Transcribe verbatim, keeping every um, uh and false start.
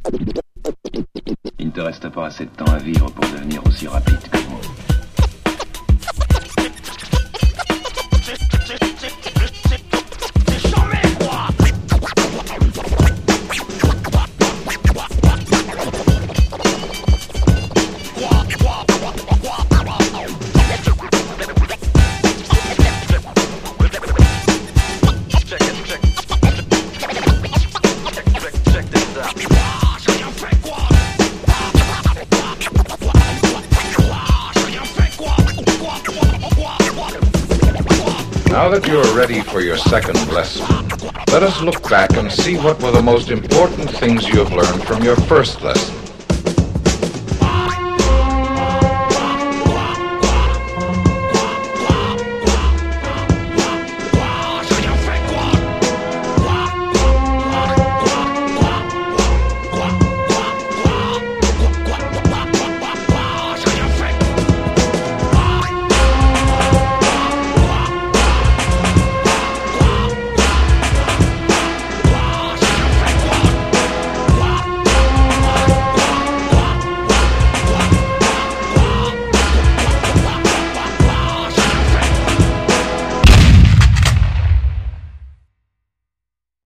Il ne te reste pas assez de temps à vivre pour devenir aussi rapide que moi. Now that you're ready for your second lesson, let us look back and see what were the most important things you have learned from your first lesson.